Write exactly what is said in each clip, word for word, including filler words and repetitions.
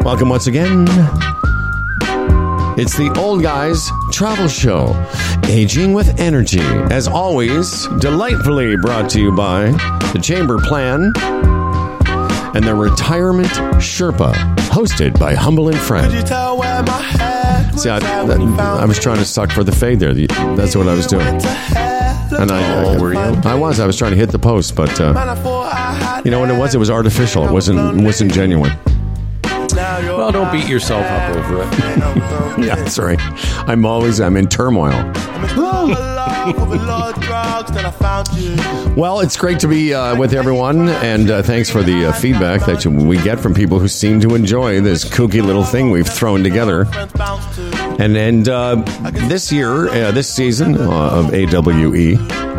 Welcome once again. It's the Old Guys Travel Show, Aging with Energy. As always, delightfully brought to you by the Chamber Plan and the Retirement Sherpa, hosted by Humble and Fred. See, I, I was trying to suck for the fade there. That's what I was doing. And I, oh, were you? I was. I was trying to hit the post, but uh, you know what it was? It was artificial. It wasn't. It wasn't genuine. Well, don't beat yourself up over it. Yeah, sorry. I'm always. I'm in turmoil. Well, it's great to be uh, with everyone, and uh, thanks for the uh, feedback that you, we get from people who seem to enjoy this kooky little thing we've thrown together. And and uh, this year, uh, this season uh, of A W E,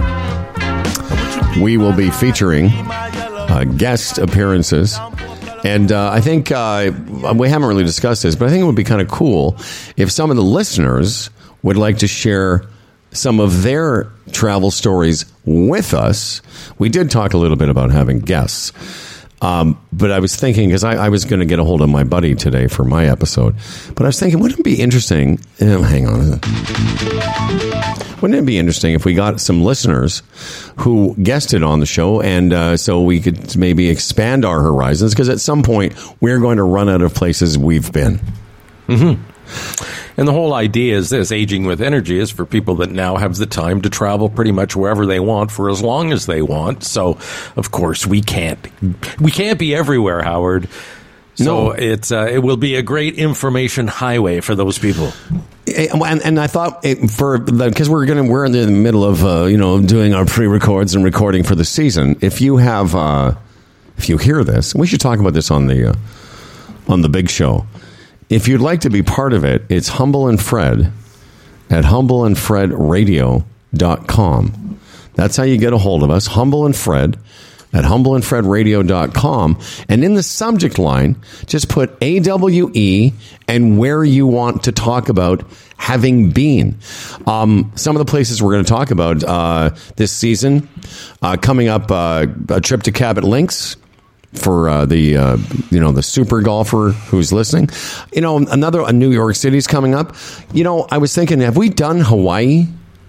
we will be featuring uh, guest appearances. And uh, I think uh, we haven't really discussed this, but I think it would be kind of cool if some of the listeners would like to share some of their travel stories with us. We did talk a little bit about having guests. Um, but I was thinking, because I, I was going to get a hold of my buddy today for my episode, but I was thinking, wouldn't it be interesting? Oh, hang on. Wouldn't it be interesting if we got some listeners who guested on the show, and uh, so we could maybe expand our horizons? Because at some point, we're going to run out of places we've been. Mm-hmm. And the whole idea is this: aging with energy is for people that now have the time to travel pretty much wherever they want for as long as they want. So, of course, we can't we can't be everywhere, Howard. So no. it's uh, it will be a great information highway for those people. And, and I thought it, for because we're gonna we're in the middle of uh, you know doing our pre-records and recording for the season. If you have uh, if you hear this, we should talk about this on the uh, on the big show. If you'd like to be part of it, it's Humble and Fred at humble and fred radio dot com. That's how you get a hold of us, Humble and Fred at humble and fred radio dot com. And in the subject line, just put A W E and where you want to talk about having been. Um, some of the places we're going to talk about uh, this season, uh, coming up, uh, a trip to Cabot Links. For uh, the uh, you know the super golfer who's listening, you know another uh, New York City's coming up. You know, I was thinking, have we done Hawaii?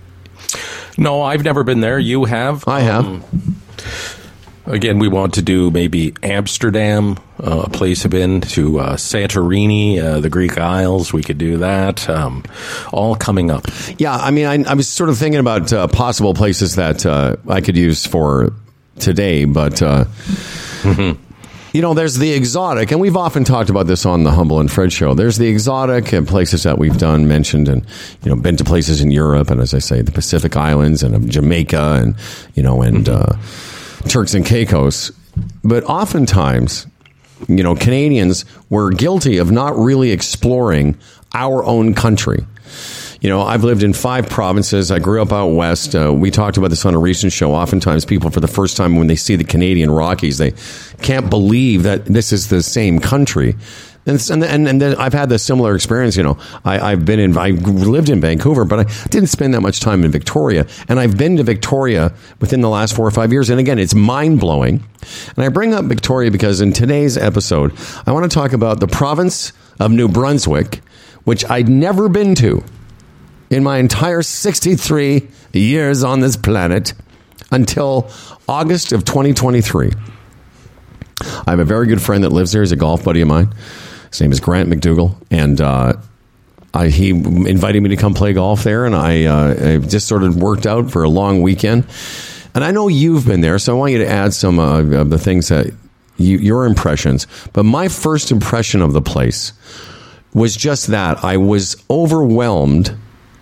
No, I've never been there. You have? I have. Um, again, we want to do maybe Amsterdam, uh, a place I've been to, uh, Santorini, uh, the Greek Isles. We could do that. Um, all coming up. Yeah, I mean, I, I was sort of thinking about uh, possible places that uh, I could use for today, but. Uh, Mm-hmm. You know, there's the exotic, and we've often talked about this on the Humble and Fred show. There's the exotic and places that we've done, mentioned, and, you know, been to places in Europe, and as I say, the Pacific Islands, and Jamaica, and, you know, and mm-hmm. uh, Turks and Caicos. But oftentimes, you know, Canadians were guilty of not really exploring our own country. You know, I've lived in five provinces. I grew up out west. Uh, we talked about this on a recent show. Oftentimes people, for the first time when they see the Canadian Rockies, they can't believe that this is the same country. And and, and then I've had this similar experience. You know, I, I've been in, I lived in Vancouver, but I didn't spend that much time in Victoria. And I've been to Victoria within the last four or five years. And again, it's mind blowing. And I bring up Victoria because in today's episode, I want to talk about the province of New Brunswick, which I'd never been to in my entire sixty-three years on this planet until August of twenty twenty-three. I have a very good friend that lives there. He's a golf buddy of mine. His name is Grant McDougall. And uh, I, he invited me to come play golf there. And I, uh, I just sort of worked out for a long weekend. And I know you've been there, so I want you to add some uh, of the things that you, your impressions. But my first impression of the place was just that. I was overwhelmed.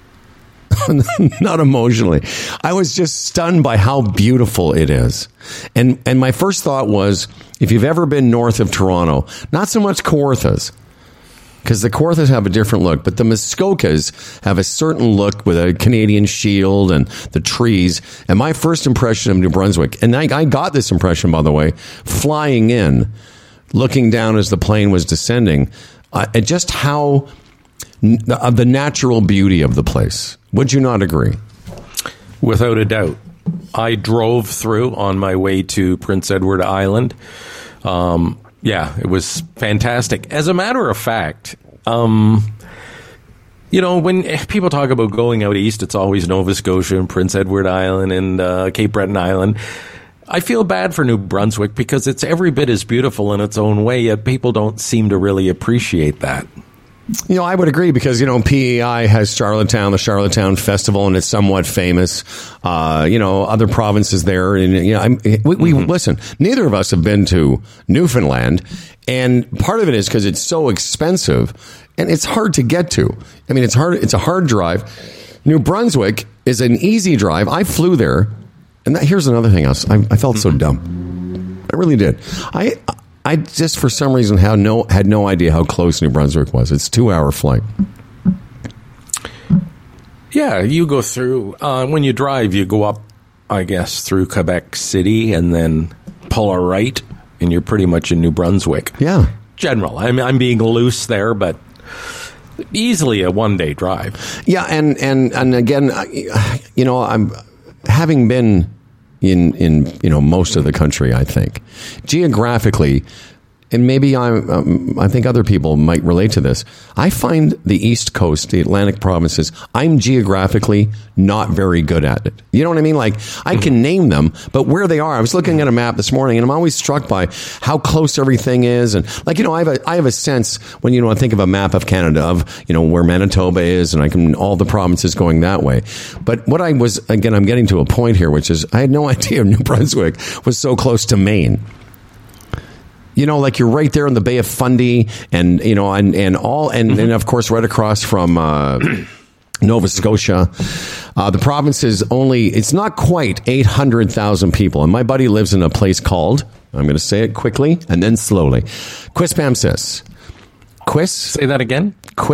Not emotionally. I was just stunned by how beautiful it is. And and my first thought was, if you've ever been north of Toronto, not so much Kawarthas, because the Kawarthas have a different look, but the Muskokas have a certain look with a Canadian shield and the trees. And my first impression of New Brunswick, and I, I got this impression, by the way, flying in, looking down as the plane was descending, uh, and just how... of the natural beauty of the place. Would you not agree? Without a doubt. I drove through on my way to Prince Edward Island. Um, Yeah, it was fantastic. As a matter of fact, um, you know, when people talk about going out east, it's always Nova Scotia and Prince Edward Island and uh, Cape Breton Island. I feel bad for New Brunswick because it's every bit as beautiful in its own way, yet people don't seem to really appreciate that. You know, I would agree because, you know, P E I has Charlottetown, the Charlottetown Festival, and it's somewhat famous. Uh, you know, other provinces there. And, you know, I'm, we, we mm-hmm. listen, neither of us have been to Newfoundland. And part of it is because it's so expensive and it's hard to get to. I mean, it's hard. It's a hard drive. New Brunswick is an easy drive. I flew there. And that, here's another thing. I, was, I, I felt so dumb. I really did. I... I just, for some reason, had no had no idea how close New Brunswick was. It's a two-hour flight. Yeah, you go through, uh, when you drive, you go up, I guess, through Quebec City and then pull a right, and you're pretty much in New Brunswick. Yeah. General. I'm, I'm being loose there, but easily a one-day drive. Yeah, and, and, and again, you know, I'm having been... in in you know most of the country, I think geographically, and maybe I'm um, I think other people might relate to this. I find the East Coast, the Atlantic provinces, I'm geographically not very good at it. You know what I mean? Like I can name them, but where they are, I was looking at a map this morning, and I'm always struck by how close everything is. And like you know, I have a I have a sense when you know I think of a map of Canada of you know where Manitoba is, and I can all the provinces going that way. But what I was again, I'm getting to a point here, which is I had no idea New Brunswick was so close to Maine. You know, like you're right there in the Bay of Fundy, and you know, and and all, and, mm-hmm. and of course, right across from uh, Nova Scotia. Uh, the province is only, it's not quite eight hundred thousand people, and my buddy lives in a place called, I'm going to say it quickly and then slowly, Quispamsis. Quis. Say that again.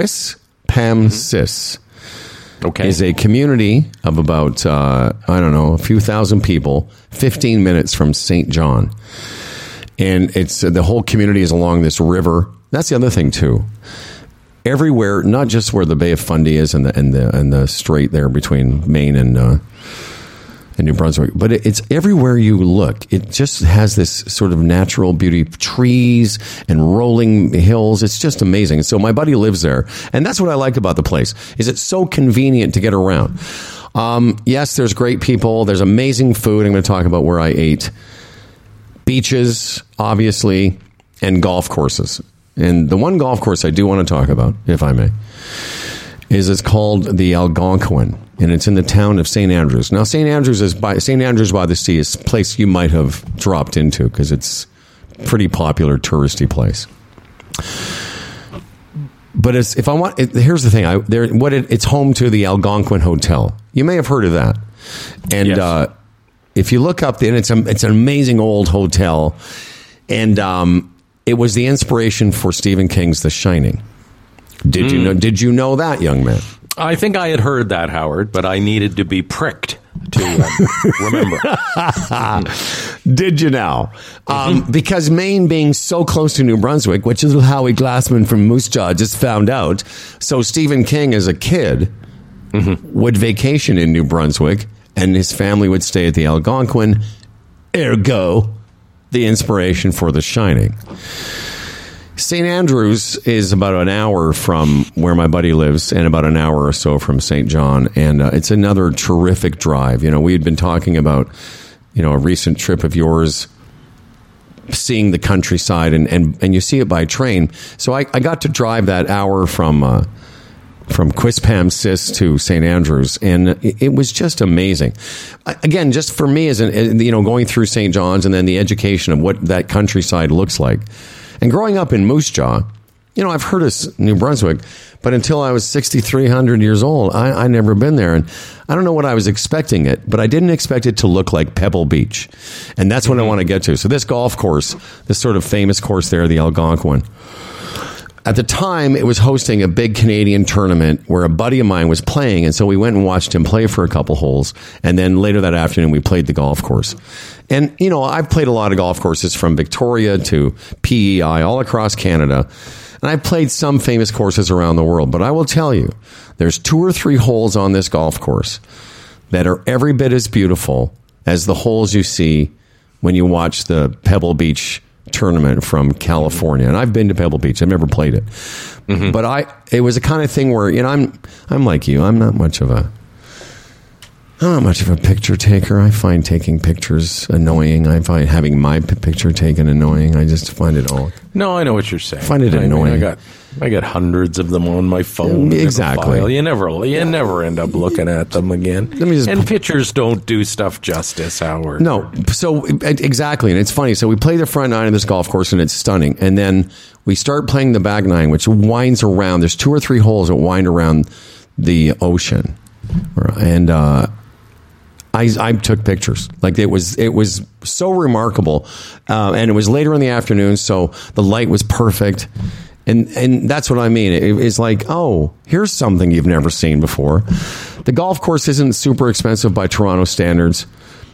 Quispamsis. Okay. Is a community of about uh, I don't know a few thousand people, fifteen minutes from Saint John. And it's uh, the whole community is along this river. That's the other thing too. Everywhere, not just where the Bay of Fundy is and the and the and the strait there between Maine and uh, and New Brunswick, but it, it's everywhere you look. It just has this sort of natural beauty, trees and rolling hills. It's just amazing. And so my buddy lives there, and that's what I like about the place. Is it's so convenient to get around. Um, yes, there's great people. There's amazing food. I'm going to talk about where I ate. Beaches, obviously, and golf courses. And the one golf course I do want to talk about, if I may, is it's called the Algonquin, and it's in the town of Saint Andrews. Now, Saint Andrews is by Saint Andrews by the Sea is a place you might have dropped into because it's a pretty popular touristy place. But it's, if I want, it, here's the thing: I there what it, it's home to the Algonquin Hotel. You may have heard of that, and. Yes. Uh, If you look up there, it's a, it's an amazing old hotel, and um, it was the inspiration for Stephen King's The Shining. Did mm. you know? Did you know that, young man? I think I had heard that, Howard, but I needed to be pricked to uh, remember. Did you now? Um, mm-hmm. Because Maine being so close to New Brunswick, which is Howie Glassman from Moose Jaw just found out, so Stephen King, as a kid, mm-hmm. would vacation in New Brunswick. And his family would stay at the Algonquin, ergo, the inspiration for The Shining. Saint Andrews is about an hour from where my buddy lives and about an hour or so from Saint John. And uh, it's another terrific drive. You know, we had been talking about, you know, a recent trip of yours, seeing the countryside, and, and, and you see it by train. So I, I got to drive that hour from... Uh, from Quispamsis to Saint Andrews, and it, it was just amazing. Again, just for me, as an, you know, going through Saint John's and then the education of what that countryside looks like, and growing up in Moose Jaw, you know, I've heard of New Brunswick, but until I was sixty-three hundred years old, I, I never been there, and I don't know what I was expecting it, but I didn't expect it to look like Pebble Beach, and that's what mm-hmm. I want to get to. So this golf course, this sort of famous course there, the Algonquin. At the time, it was hosting a big Canadian tournament where a buddy of mine was playing, and so we went and watched him play for a couple holes, and then later that afternoon, we played the golf course. And, you know, I've played a lot of golf courses from Victoria to P E I, all across Canada, and I've played some famous courses around the world, but I will tell you, there's two or three holes on this golf course that are every bit as beautiful as the holes you see when you watch the Pebble Beach tournament from California, and I've been to Pebble Beach. I've never played it, mm-hmm. but I it was a kind of thing where you know I'm I'm like you. I'm not much of a I'm not much of a picture taker. I find taking pictures annoying. I find having my p- picture taken annoying. I just find it all. No, I know what you're saying. I find it I annoying. Mean, I got I got hundreds of them on my phone. Exactly. You never you never end up looking at them again. Let me just and pictures don't do stuff justice, Howard. No. So exactly, and it's funny. So we play the front nine of this golf course, and it's stunning. And then we start playing the back nine, which winds around. There's two or three holes that wind around the ocean, and. uh I, I took pictures. Like it was, it was so remarkable, uh, and it was later in the afternoon, so the light was perfect, and and that's what I mean. It, it's like, oh, here's something you've never seen before. The golf course isn't super expensive by Toronto standards,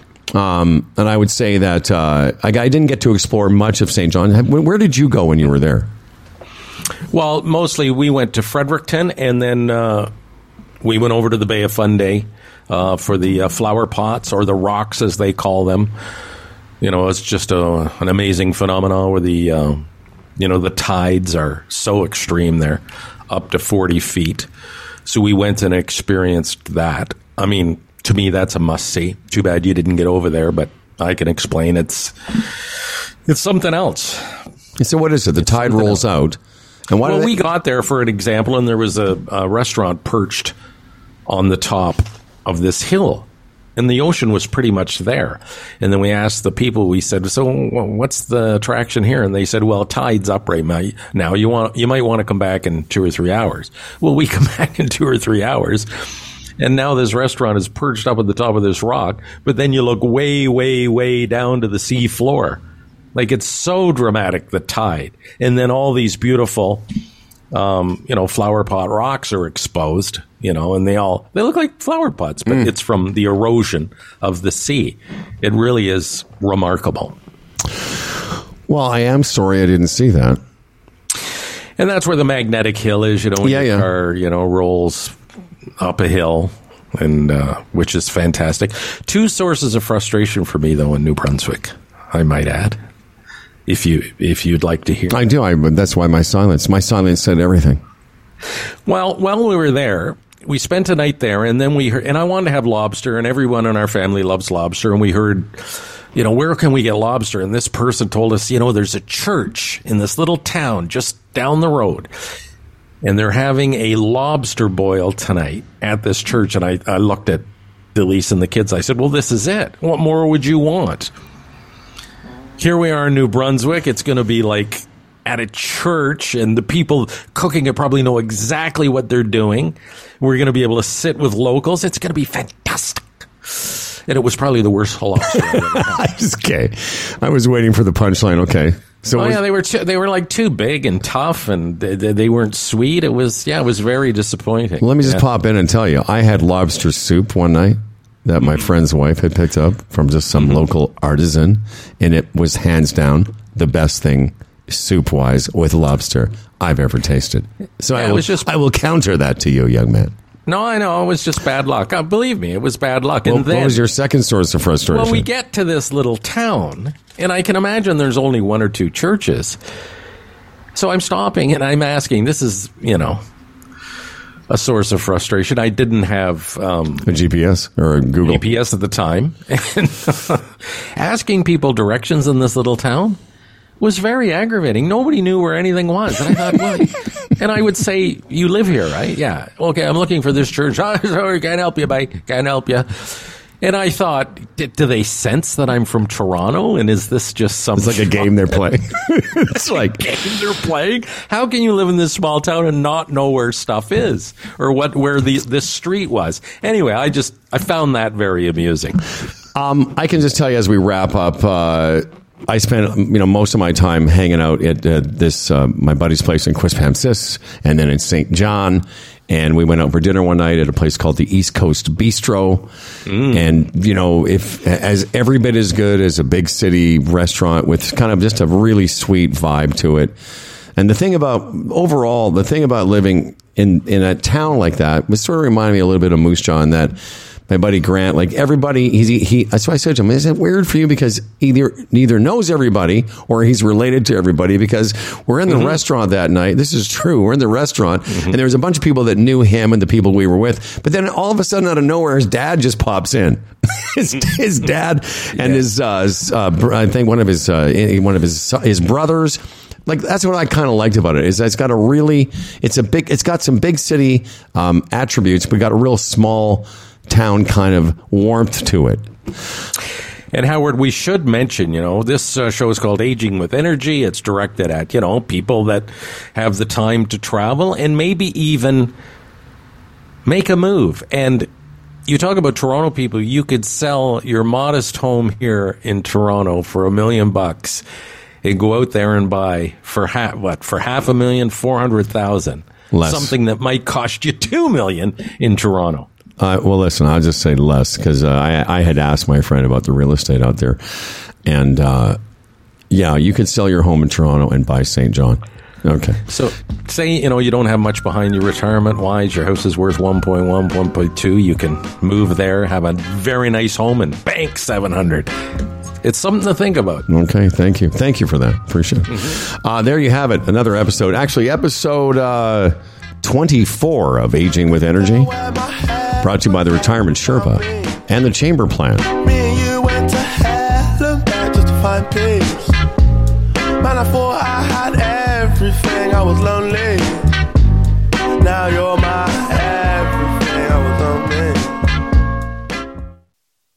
um, and I would say that uh, I, I didn't get to explore much of Saint John. Where did you go when you were there? Well, mostly we went to Fredericton, and then uh, we went over to the Bay of Fundy. Uh, for the uh, flower pots, or the rocks as they call them. You know, it's just a, an amazing phenomenon where the, uh, you know, the tides are so extreme there, up to forty feet. So we went and experienced that. I mean, to me, that's a must-see. Too bad you didn't get over there, but I can explain. It's it's something else. So what is it? The it's tide rolls else. out. And why well, they- we got there, for an example, and there was a, a restaurant perched on the top of this hill, and the ocean was pretty much there. And then we asked the people, we said, so what's the attraction here? And they said, well, tide's up right now. You want, you might want to come back in two or three hours. Well, we come back in two or three hours, and now this restaurant is perched up at the top of this rock, but then you look way, way, way down to the sea floor. Like, it's so dramatic, the tide. And then all these beautiful, um, you know, flower pot rocks are exposed. You know, and they all, they look like flower pots, but mm. it's from the erosion of the sea. It really is remarkable. Well, I am sorry I didn't see that. And that's where the magnetic hill is, you know, when yeah, your yeah. car, you know, rolls up a hill, and uh, which is fantastic. Two sources of frustration for me, though, in New Brunswick, I might add, if, you, if you'd like to hear. I do, I, but that's why my silence. My silence said everything. Well, while we were there, we spent a night there, and then we heard, and I wanted to have lobster, and everyone in our family loves lobster, and we heard, you know, where can we get lobster? And this person told us, you know, there's a church in this little town just down the road, and they're having a lobster boil tonight at this church. And I, I looked at Delise and the kids. I said, well, this is it. What more would you want? Here we are in New Brunswick. It's going to be like at a church, and the people cooking it probably know exactly what they're doing. We're going to be able to sit with locals. It's going to be fantastic. And it was probably the worst lobster I've ever had. Okay. I was waiting for the punchline. Okay. So oh, was, yeah, they were too, they were like too big and tough, and they, they weren't sweet. It was, yeah, it was very disappointing. Let me just yeah. pop in and tell you, I had lobster soup one night that my friend's wife had picked up from just some mm-hmm. local artisan, and it was hands down the best thing soup-wise with lobster I've ever tasted. So yeah, I, will, was just, I will counter that to you, young man. No, I know. It was just bad luck. Uh, believe me, it was bad luck. Well, and then, what was your second source of frustration? Well, we get to this little town, and I can imagine there's only one or two churches. So I'm stopping, and I'm asking, this is, you know, a source of frustration. I didn't have um, a G P S or a Google G P S at the time. And asking people directions in this little town was very aggravating. Nobody knew where anything was. And I thought, well, and I would say, you live here, right? Yeah. Okay, I'm looking for this church. Oh, sorry, can't help you, mate. Can't help you. And I thought, do they sense that I'm from Toronto? And is this just some... It's like a game they're playing. It's like... game they're playing? How can you live in this small town and not know where stuff is? Or what where the this street was? Anyway, I just... I found that very amusing. Um, I can just tell you as we wrap up... Uh, I spent, you know, most of my time hanging out at uh, this uh, my buddy's place in Quispamsis, and then in Saint John. And we went out for dinner one night at a place called the East Coast Bistro. Mm. And, you know, if as every bit as good as a big city restaurant with kind of just a really sweet vibe to it. And the thing about overall, the thing about living in in a town like that was sort of reminded me a little bit of Moose Jaw, in that my buddy Grant, like everybody, he's, he, he, that's why I said to him, is it weird for you? Because either neither knows everybody or he's related to everybody, because we're in the mm-hmm. restaurant that night. This is true. We're in the restaurant mm-hmm. and there was a bunch of people that knew him and the people we were with. But then all of a sudden out of nowhere, his dad just pops in. his, his dad and yeah. his, uh, uh, I think one of his, uh, one of his, his brothers. Like, that's what I kind of liked about it, is it's got a really, it's a big, it's got some big city um, attributes, but got a real small town kind of warmth to it. And Howard, we should mention, you know, this uh, show is called Aging with Energy. It's directed at, you know, people that have the time to travel and maybe even make a move. And you talk about Toronto people, you could sell your modest home here in Toronto for a million bucks and go out there and buy for half, what, for half a million, four hundred thousand, less. Something that might cost you two million in Toronto. Uh, well, listen, I'll just say less, because uh, I, I had asked my friend about the real estate out there, and uh, yeah, you could sell your home in Toronto and buy Saint John. Okay. So, say, you know, you don't have much behind you retirement-wise. Your house is worth one point one, one point two. You can move there, have a very nice home, and bank seven hundred. It's something to think about. Okay, thank you. Thank you for that. Appreciate it. Mm-hmm. Uh, there you have it. Another episode. Actually, episode uh, twenty-four of Aging with Energy. Brought to you by the Retirement Sherpa and the Chamber Plan. Me and you went to hell and back just to find peace. Man, I thought I had everything. I was lonely. Now you're my